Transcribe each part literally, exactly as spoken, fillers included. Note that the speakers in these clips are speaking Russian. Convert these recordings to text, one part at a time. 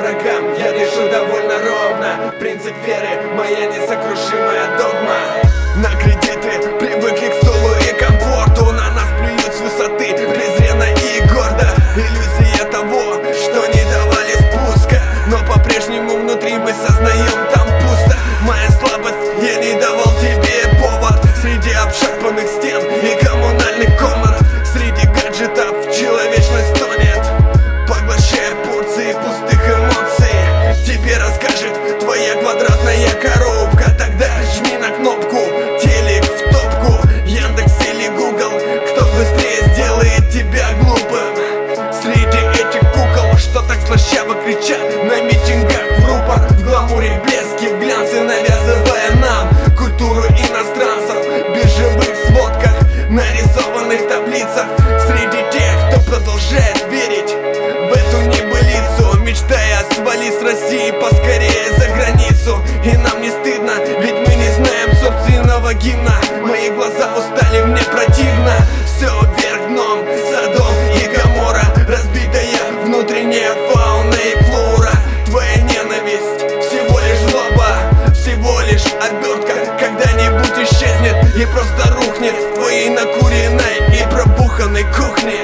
врагам я дышу довольно ровно. Принцип веры — моя несокрушимая догма. На кредиты привыкли к столу и комфорту. На нас плюют с высоты, презренно и гордо. Иллюзия того, что не давали спуска, но по-прежнему внутри мы сознаем, там пусто. Моя слабость, я не давал тебе повод. Среди обшарпанных стен и коммунальных комнат, среди гаджетов человечность тонет, поглощая порции пустых эмоций. Тебе расскажет твоя квадратная коробка. Тогда жми на кнопку, телек в топку, Яндекс или Google. Кто быстрее сделает тебя глупым? Среди этих кукол, что так слащаво кричат на митингах в рупор, в гламуре блески, в глянце, навязывая нам культуру иностранцев, в биржевых сводках, нарисованных таблицах. Среди тех, кто продолжает верить в эту небылицу, мечтая свалить с России поскорее за границу. И нам не стыдно, ведь мы не знаем собственного гимна. Мои глаза устали, мне противно. Все вверх дном, Содом и Гоморра, разбитая внутренняя фауна и флора. Твоя ненависть всего лишь злоба, всего лишь обертка, когда-нибудь исчезнет и просто рухнет в твоей накуренной и пробуханной кухне.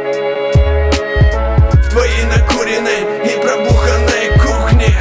В твоей накуренной и пробуханной кухне.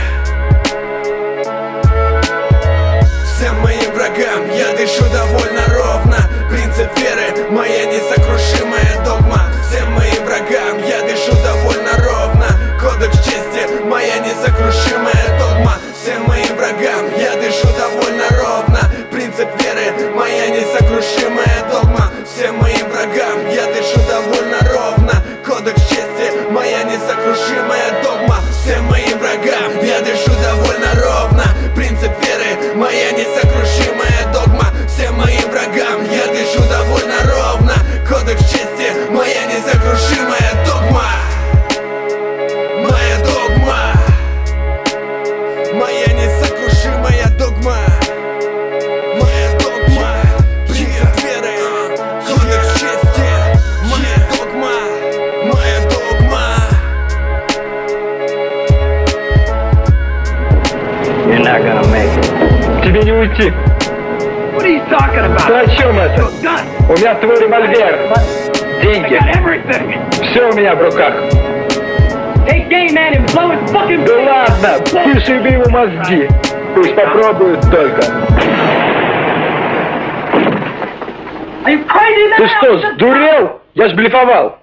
Всем моим врагам я дышу довольно ровно. Принцип веры — моя несокрушимая догма. Всем моим врагам я дышу довольно ровно. Кодекс чести — моя несокрушимая догма. Всем моим врагам я дышу довольно ровно. Принцип веры — моя несокрушимая догма. Всем моим врагам я дышу довольно ровно. Кодекс чести — моя несокрушимая догма. Всем моим врагам я дышу довольно ровно. Принцип веры — моя несокрушимая догма. Всем моим врагам я дышу довольно ровно. Кодекс чести — моя несокрушимая догма. Моя догма. Моя несокрушимая догма. Моя догма. Принцип веры, кодекс чести. Моя догма. Моя догма. You're not gonna make it. Тебе не уйти. What are you talking about? Ты о чем это? Gun. У меня твой револьвер. I Деньги. got everything. Все у меня в руках. Hey, gay man, and blow his fucking. Да ладно, пришиби ему мозги. Пусть попробует только. Are you crazy now? Ты что, сдурел? Я ж блефовал.